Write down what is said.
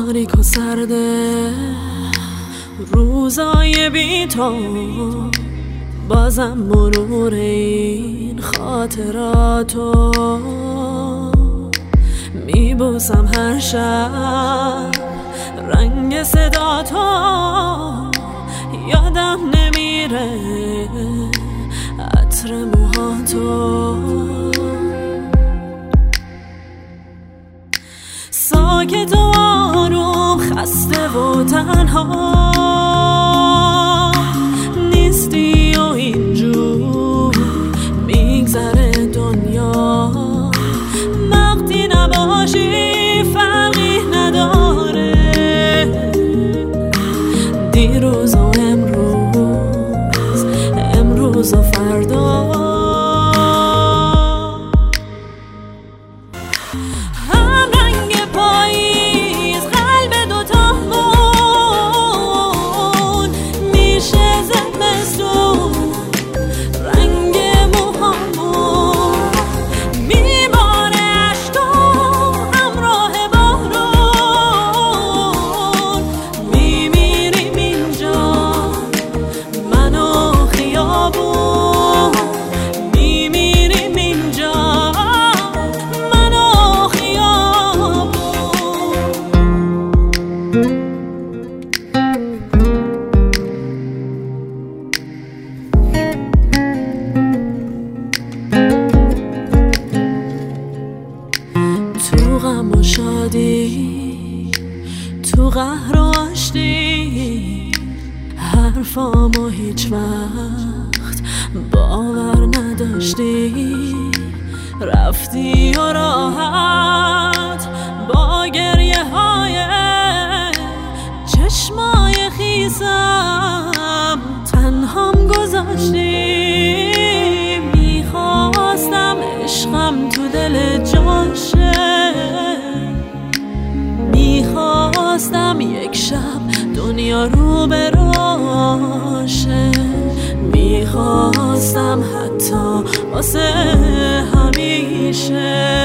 تاریک و سرده روزای بی تو، بازم مرور این خاطراتو میبوسم هر شب رنگ صداتو، یادم نمیره عطر موهاتو. ساکت و آروم، خسته و تنها نیستی و اینجور میگذره دنیا. وقتی نباشی فرقی نداره، دیروز و امروز و فردا. تو غم و شادی، تو قهر و آشتی، حرفامو هیچ وقت باور نداشتی. رفتی و راحت با گریه های چشمای خیسم تنهام گذاشتی. میخواستم عشقم تو دل جاشه، میخواستم یک شب دنیا رو براشه، میخواستم حتی واسه همیشه